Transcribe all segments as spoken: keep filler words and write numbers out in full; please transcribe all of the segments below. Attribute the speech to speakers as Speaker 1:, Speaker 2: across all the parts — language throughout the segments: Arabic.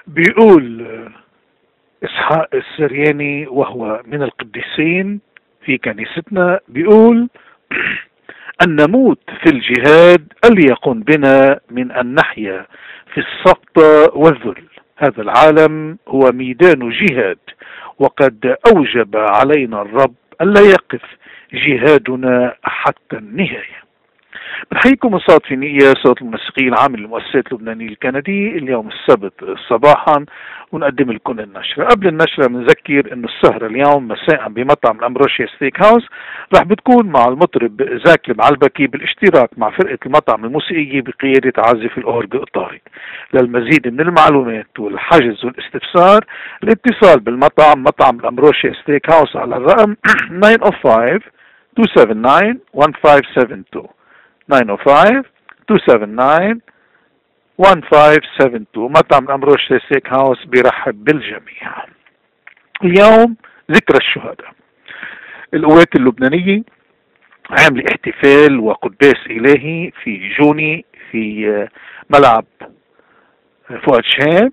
Speaker 1: بيقول إسحاق السرياني وهو من القديسين في كنيستنا، بيقول أن نموت في الجهاد أليق بنا من أن نحيا في السقط والذل. هذا العالم هو ميدان جهاد، وقد أوجب علينا الرب ألا يقف جهادنا حتى النهاية. بنحييكم الصوت في نية صوت الموسيقي العام للمؤسسات اللبنانية الكندية اليوم السبت صباحا، ونقدم لكم النشرة. قبل النشرة بنذكر انه السهرة اليوم مساء بمطعم الأمبروشيا ستيك هاوس رح بتكون مع المطرب زاك المعلبكي بالاشتراك مع فرقة المطعم الموسيقية بقيادة عازف الأورج الطارق. للمزيد من المعلومات والحجز والاستفسار الاتصال بالمطعم مطعم الأمبروشيا ستيك هاوس على الرقم تسعة صفر خمسة اثنين سبعة تسعة واحد خمسة سبعة اتنين تسعة صفر خمسة اثنين سبعة تسعة واحد خمسة سبعة اتنين. مطعم الأمبروشيا ستيك هاوس بيرحب بالجميع. اليوم ذكرى الشهداء. القوات اللبنانية عاملة احتفال وقداس إلهي في جوني في ملعب فؤاد شهاب،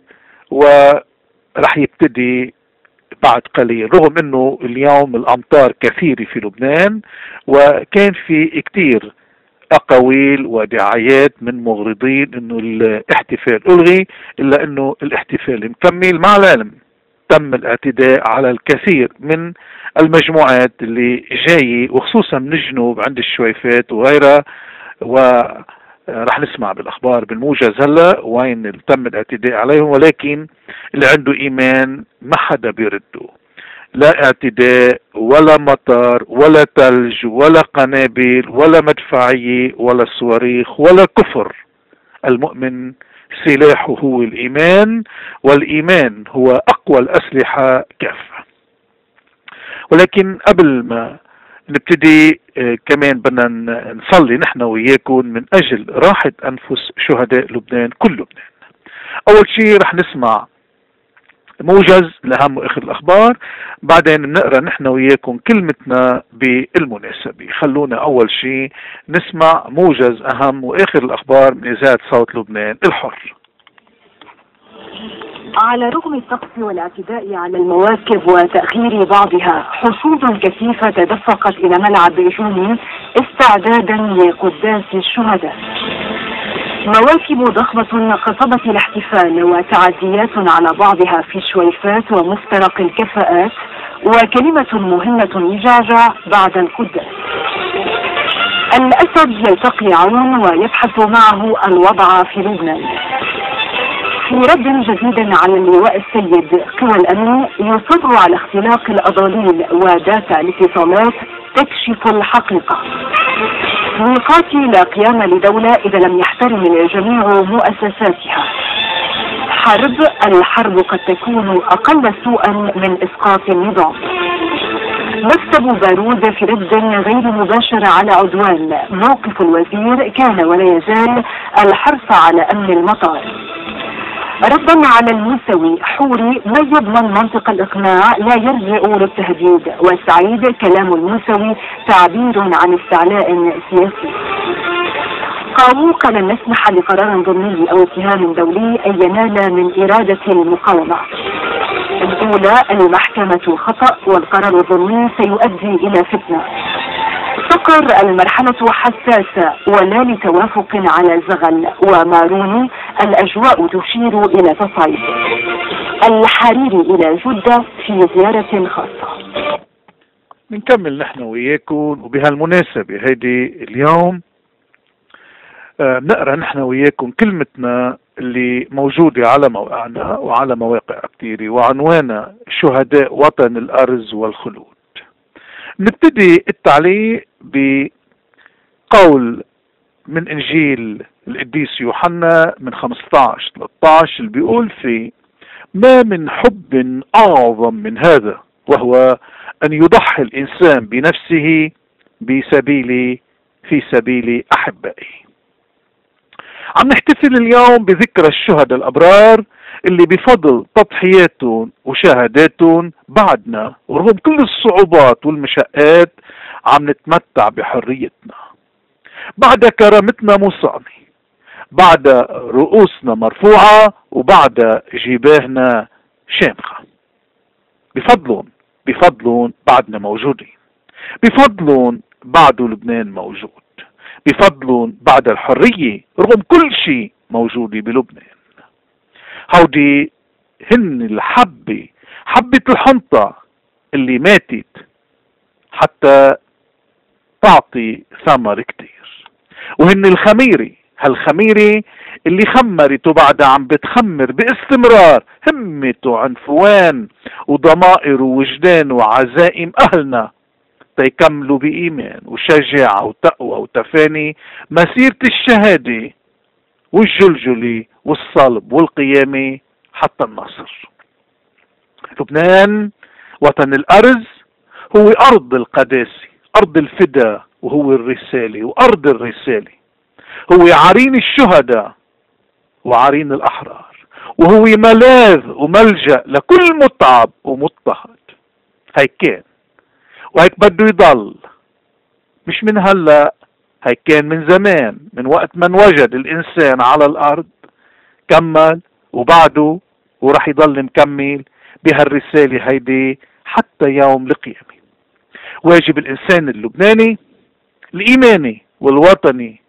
Speaker 1: ورح يبتدي بعد قليل، رغم انه اليوم الامطار كثيرة في لبنان وكان في كتير اقاويل ودعايات من مغرضين انه الاحتفال الغي، الا انه الاحتفال مكمل. مع العلم تم الاعتداء على الكثير من المجموعات اللي جاية وخصوصا من الجنوب عند الشويفات وغيرها، ورح نسمع بالاخبار بالموجز هلا وين تم الاعتداء عليهم، ولكن اللي عنده ايمان ما حدا بيرده. لا اعتداء ولا مطر ولا ثلج ولا قنابل ولا مدفعية ولا صواريخ ولا كفر. المؤمن سلاحه هو الإيمان، والإيمان هو أقوى الأسلحة كافة. ولكن قبل ما نبتدي آه كمان بدنا نصلي نحن وياكم من أجل راحة أنفس شهداء لبنان كل لبنان. أول شيء رح نسمع موجز لأهم وآخر الأخبار، بعدين بنقرأ نحن وياكم كلمتنا بالمناسبة. خلونا أول شيء نسمع موجز أهم وآخر الأخبار من إذاعة صوت لبنان الحر.
Speaker 2: على رغم الطقس والاعتداء على المواكب وتأخير بعضها، حشود كثيفة تدفقت إلى ملعب جوني استعدادا لقداس الشهداء. مواكب ضخمة قصبت الاحتفال وتعزيات على بعضها في شويفات ومفترق الكفاءات، وكلمة مهمة لجعجع بعد القداس. الأسد يلتقي عون ويبحث معه الوضع في لبنان. في رد جديد على اللواء السيد، قوى الأمن يصر على اختلاق الأضاليل وداتا الاتصالات تكشف الحقيقة. ميقات لا قيام لدولة إذا لم يحترم الجميع مؤسساتها. حرب الحرب قد تكون أقل سوءا من إسقاط النظام. مكتب بارود في رد غير مباشر على عدوان. موقف الوزير كان ولا يزال الحرص على أمن المطار. ردا على الموسوي، حوري ما يضمن منطق الإقناع لا يرجع للتهديد، والسعيد كلام الموسوي تعبير عن استعلاء سياسي. قاووق لن نسمح لقرار ضمني أو اتهام دولي أن ينال من إرادة المقاومة. الأولى المحكمة خطأ، والقرار الضمني سيؤدي إلى فتنة. سكر المرحلة حساسة ولا لتوافق على زغل. وماروني الأجواء تشير إلى تصعيد. الحريري إلى جدة في زيارة خاصة.
Speaker 1: بنكمل نحن وياكم، وبهالمناسبة هيدي اليوم بنقرا نحن وياكم كلمتنا اللي موجودة على موقعنا وعلى مواقع كثيرة، وعنوانها شهداء وطن الأرز والخلود. نبتدي التعليق بقول من إنجيل القديس يوحنا من خمسة عشر ثلاثة عشر اللي بيقول فيه: ما من حب أعظم من هذا، وهو أن يضحي الإنسان بنفسه بسبيل في سبيل أحبائه. عم نحتفل اليوم بذكرى الشهداء الأبرار اللي بفضل تضحياتهم وشهاداتهم بعدنا ورغم كل الصعوبات والمشقات عم نتمتع بحريتنا. بعد كرامتنا مصاني، بعد رؤوسنا مرفوعة وبعد جباهنا شامخة. بفضلهم بفضلهم بعدنا موجودين، بفضلهم بعده لبنان موجود، بفضلهم بعد الحرية رغم كل شيء موجودة بلبنان. هودي هن الحبة، حبة الحنطة اللي ماتت حتى تعطي ثمر كتير، وهن الخميرة، هالخميرة اللي خمرت وبعدها عم بتخمر باستمرار همة وعنفوان وضمائر ووجدان وعزائم أهلنا تيكملوا بإيمان وشجاعة وتقوى وتفاني مسيرة الشهادة والجلجلة والصلب والقيامة حتى النصر. لبنان وطن الأرز هو أرض القداسة، أرض الفدا، وهو الرسالة وأرض الرسالة، هو عرين الشهداء وعرين الأحرار، وهو ملاذ وملجأ لكل متعب ومضطهد. هيك كان وهيك بده يضل، مش من هلأ، هيك كان من زمان، من وقت من وجد الإنسان على الأرض كمل وبعده ورح يضل مكمل بهالرسالة هيدي حتى يوم القيامة. واجب الإنسان اللبناني الإيماني والوطني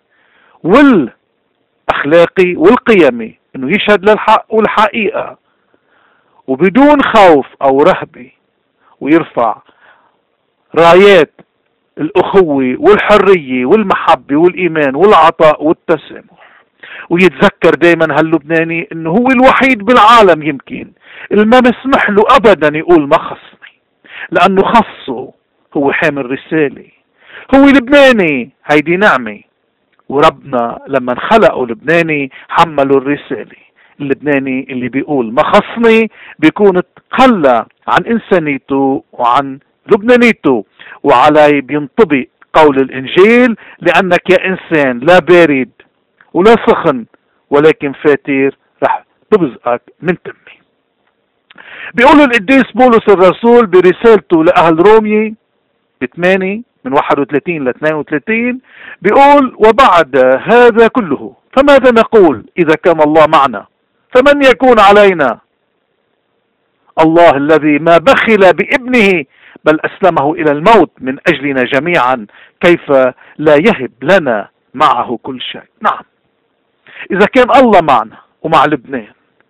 Speaker 1: والأخلاقي والقيمي إنه يشهد للحق والحقيقة وبدون خوف أو رهبة، ويرفع رايات الأخوة والحرية والمحبة والإيمان والعطاء والتسامح، ويتذكر دايما هاللبناني إنه هو الوحيد بالعالم يمكن اللي ما مسمح له أبدا يقول ما خصني، لأنه خصه هو حامل رسالة، هو لبناني، هيدي نعمة، وربنا لما خلقوا لبناني حملوا الرسالة. اللبناني اللي بيقول ما خصني بيكون تخلى عن إنسانيته وعن لبنانيته، وعلي بينطبق قول الإنجيل لأنك يا إنسان لا بارد ولا سخن ولكن فاتر رح تبزقك من تمي. بيقول القديس بولس الرسول برسالته لأهل رومية بثمانية من واحد وثلاثين ل اثنين وثلاثين بيقول وبعد هذا كله فماذا نقول إذا كان الله معنا فمن يكون علينا؟ الله الذي ما بخل بابنه بل أسلمه إلى الموت من أجلنا جميعا كيف لا يهب لنا معه كل شيء. نعم، إذا كان الله معنا ومع لبنان،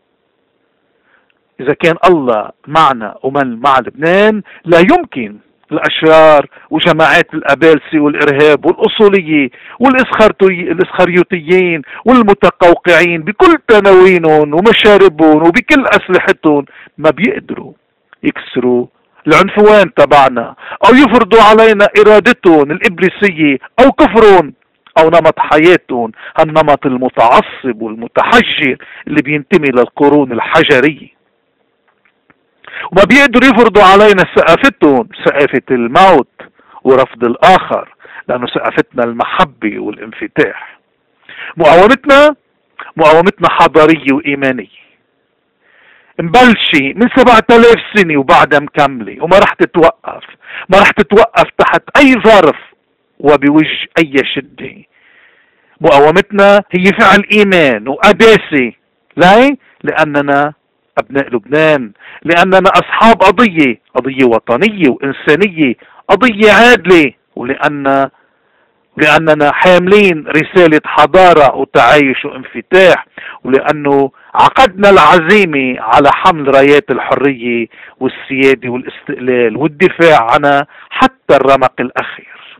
Speaker 1: إذا كان الله معنا ومن مع لبنان، لا يمكن الأشرار وجماعات الأبالسة والإرهاب والأصولية والإسخريوتيين والمتقوقعين بكل تناوينهم ومشاربهم وبكل أسلحتهم ما بيقدروا يكسروا العنفوان تبعنا أو يفرضوا علينا إرادتهم الإبليسية أو كفرهم أو نمط حياتهم، هالنمط المتعصب والمتحجر اللي بينتمي للقرون الحجرية. وما بيقدروا يفرضوا علينا ثقافتهم، ثقافة الموت ورفض الآخر، لأنه ثقافتنا المحبة والانفتاح. مقاومتنا مقاومتنا حضارية وإيمانية مبلشة من سبعة آلاف سنة وبعدها مكملة وما رح تتوقف، ما رح تتوقف تحت أي ظرف وبوجه أي شدة. مقاومتنا هي فعل إيمان وقداسة. ليه؟ لأننا أبناء لبنان، لأننا أصحاب قضية، قضية وطنية وإنسانية، قضية عادلة، ولأن لأننا حاملين رسالة حضارة وتعايش وانفتاح، ولأنه عقدنا العزيمة على حمل رايات الحرية والسيادة والاستقلال والدفاع عنها حتى الرمق الأخير.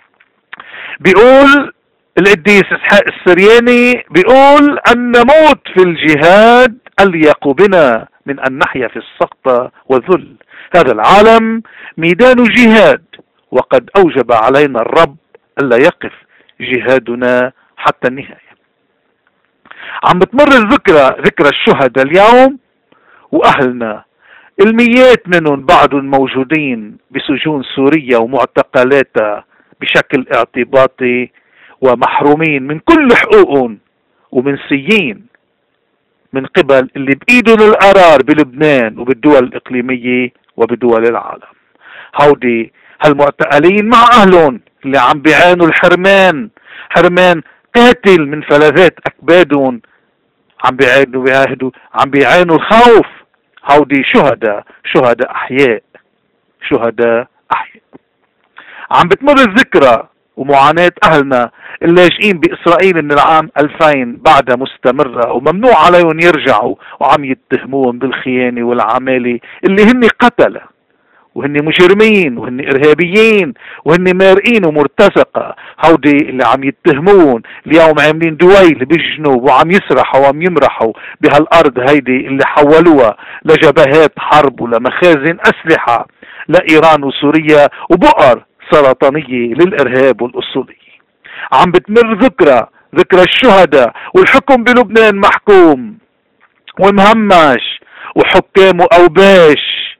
Speaker 1: بيقول القديس إسحاق السرياني، بيقول أن نموت في الجهاد أليق بنا من أن نحيا في السقطة والذل. هذا العالم ميدان جهاد، وقد أوجب علينا الرب ألا يقف جهادنا حتى النهاية. عم بتمر الذكرى، ذكرى الشهداء اليوم، وأهلنا الميات منهم بعدهم موجودين بسجون سوريا ومعتقلاتها بشكل اعتباطي ومحرومين من كل حقوقهم ومنسيين من قبل اللي بإيدهم القرار بلبنان وبالدول الإقليمية وبدول العالم. هودي هالمعتقلين مع أهلهم اللي عم بيعانوا الحرمان، حرمان قاتل من فلذات اكبادهم عم بيعانوا بيعاهدوا عم بيعانوا الخوف. هودي شهداء شهداء احياء شهداء احياء. عم بتمر الذكرى ومعاناة اهلنا اللاجئين باسرائيل من العام ألفين بعدها مستمرة، وممنوع عليهم يرجعوا، وعم يتهموهم بالخيانة والعمالة اللي هن قتلة وهن مجرمين وهن ارهابيين وهن مارقين ومرتزقة. هودي اللي عم يتهمون اليوم عاملين دويل بالجنوب وعم يسرحوا وعم يمرحوا بهالارض هيدي اللي حولوها لجبهات حرب ولمخازن اسلحة لايران وسوريا وبؤر سرطانية للارهاب والاصولية. عم بتمر ذكرى ذكرى الشهداء، والحكم بلبنان محكوم ومهمش، وحكام واوباش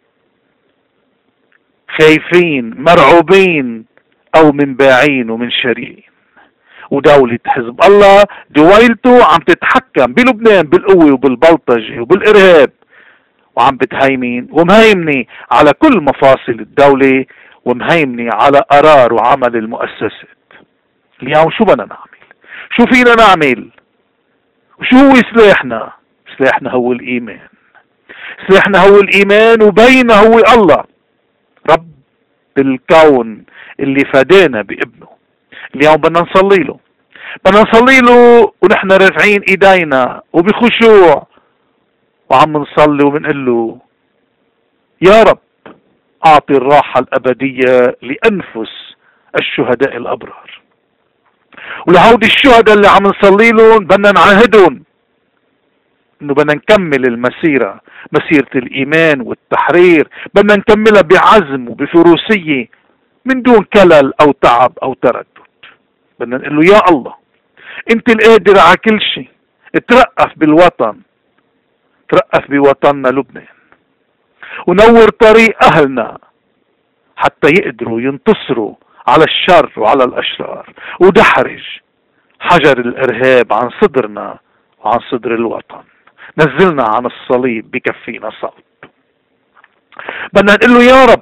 Speaker 1: خايفين مرعوبين او من باعين ومن شارين. ودولة حزب الله دويلته عم تتحكم بلبنان بالقوة وبالبلطجة وبالارهاب، وعم بتهيمن ومهيمنة على كل مفاصل الدولة، ومهيمنة على قرار وعمل المؤسسات. اليوم شو بدنا نعمل؟ شو فينا نعمل؟ وشو هو سلاحنا؟ سلاحنا هو الايمان. سلاحنا هو الايمان، وبينه هو الله رب الكون اللي فدانا بابنه. اليوم بدنا نصلي له، بدنا نصلي له ونحن رافعين ايدينا وبخشوع وعم نصلي وبنقول له يا رب اعطي الراحة الابدية لانفس الشهداء الابرار. ولهودي الشهداء اللي عم نصلي لهم بدنا نعاهدهم انه بدنا نكمل المسيرة، مسيرة الايمان والتحرير، بدنا نكملها بعزم وبفروسية من دون كلل او تعب او تردد. بدنا نقول له يا الله انت القادر على كل شيء، ترأف بالوطن، ترأف بوطننا لبنان، ونور طريق اهلنا حتى يقدروا ينتصروا على الشر وعلى الاشرار، ودحرج حجر الارهاب عن صدرنا وعن صدر الوطن. نزلنا عن الصليب بكفينا صلب. بدنا نقول له يا رب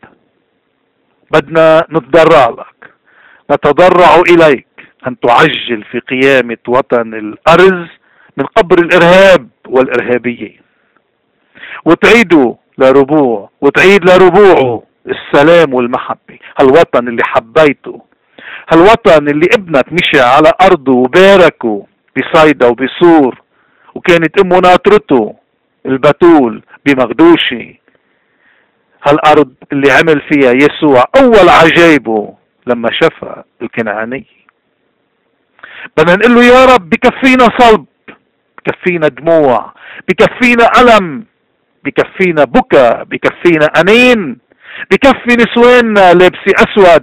Speaker 1: بدنا نتضرع لك، نتضرع اليك ان تعجل في قيامة وطن الارز من قبر الارهاب والارهابيين، وتعيدوا لربوع وتعيد لربوعه السلام والمحبة. هالوطن اللي حبيته، هالوطن اللي ابنك مشي على ارضه وباركه بصيدا وبصور، وكانت امه ناطرته البتول بمغدوشي. هالارض اللي عمل فيها يسوع اول عجايبه لما شفى الكنعاني. بدنا نقول له يا رب بكفينا صلب، بكفينا دموع، بكفينا ألم، بكفينا بكى، بكفينا أنين، بكفي نسواننا لابسي أسود.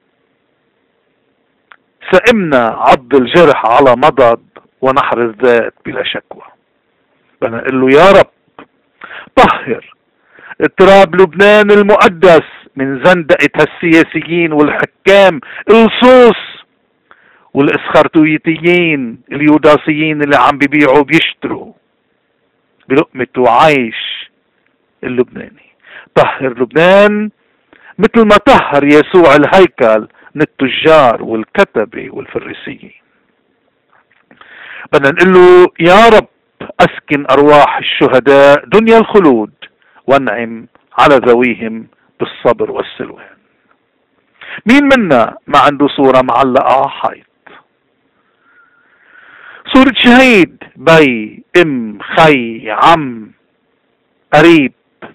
Speaker 1: سئمنا عض الجرح على مضض ونحر الذات بلا شكوى. بدنا نقول له يا رب طهر تراب لبنان المقدس من زندقة هالسياسيين والحكام اللصوص والاسخرتويتيين اليوداسيين اللي عم بيبيعوا بيشتروا بلقمة وعيش اللبناني. طهر لبنان مثل ما طهر يسوع الهيكل من التجار والكتبة والفريسيين. بدنا نقول له يا رب اسكن ارواح الشهداء دنيا الخلود، وانعم على ذويهم بالصبر والسلوان. مين منا ما عنده صورة معلقة على حيط؟ صورة شهيد، بي، ام، خي، عم، قريب.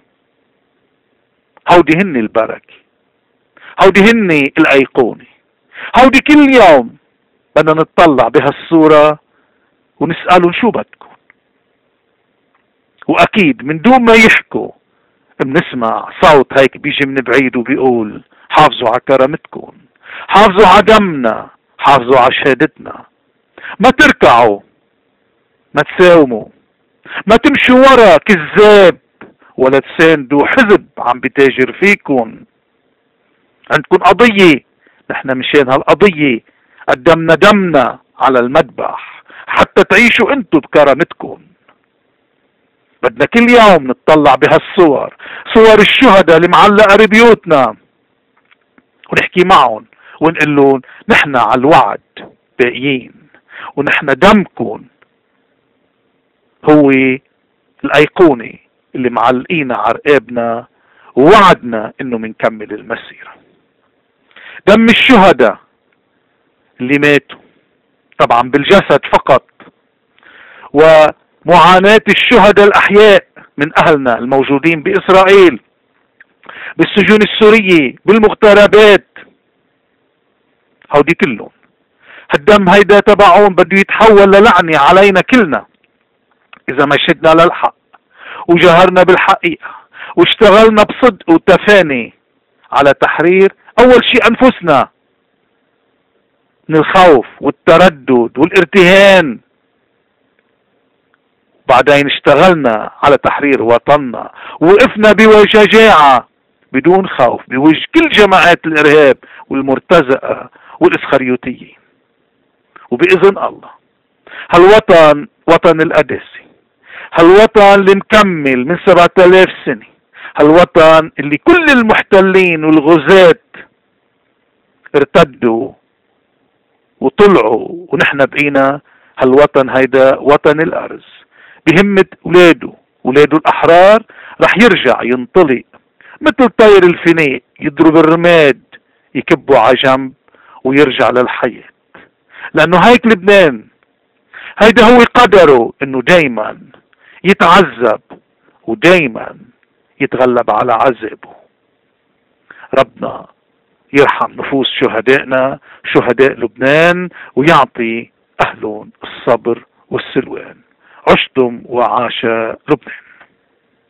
Speaker 1: هودي هن البركة، هودي هن الايقونة. هودي كل يوم بدنا نتطلع بهالصورة ونسألهم شو بدكم، واكيد من دون ما يحكوا بنسمع صوت هيك بيجي من بعيد وبيقول حافظوا على كرامتكم، حافظوا على دمنا، حافظوا على شهادتنا. ما تركعوا، ما تساوموا، ما تمشوا ورا كذاب، ولا تساندوا حزب عم بتاجر فيكم. عندكم قضية، نحن مشان هالقضية قدمنا دمنا على المذبح حتى تعيشوا انتوا بكرامتكم. بدنا كل يوم نتطلع بهالصور، صور الشهداء اللي معلقة ببيوتنا، ونحكي معهم ونقول لهم نحن على الوعد باقيين، ونحن دمكم هو الأيقونة اللي معلقينا على رقابنا، ووعدنا انه منكمل المسيرة. دم الشهداء اللي ماتوا طبعا بالجسد فقط، ومعاناة الشهداء الأحياء من أهلنا الموجودين بإسرائيل، بالسجون السورية، بالمغتربات، هودي كلهم هالدم هيدا تبعهم بده يتحول للعنة علينا كلنا إذا ما شدنا للحق وجهرنا بالحقيقة واشتغلنا بصدق وتفاني على تحرير أول شيء أنفسنا من الخوف والتردد والارتهان، بعدين اشتغلنا على تحرير وطننا، وقفنا بشجاعة بدون خوف بوجه كل جماعات الإرهاب والمرتزقة والإسخريوتية. وبإذن الله هالوطن وطن القداسي، هالوطن اللي مكمل من سبعة آلاف سنة، هالوطن اللي كل المحتلين والغزاة ارتدوا وطلعوا ونحن بقينا، هالوطن هيدا وطن الأرز بهمة ولاده، ولاده الأحرار رح يرجع ينطلق مثل طير الفناء، يضرب الرماد يكبوا على جنب ويرجع للحياة، لأنه هيك لبنان هيدا هو قدره، انه دايما يتعذب ودايما يتغلب على عذابه. ربنا يرحم نفوس شهدائنا، شهداء لبنان، ويعطي أهلهم الصبر والسلوان. عشتم وعاش لبنان.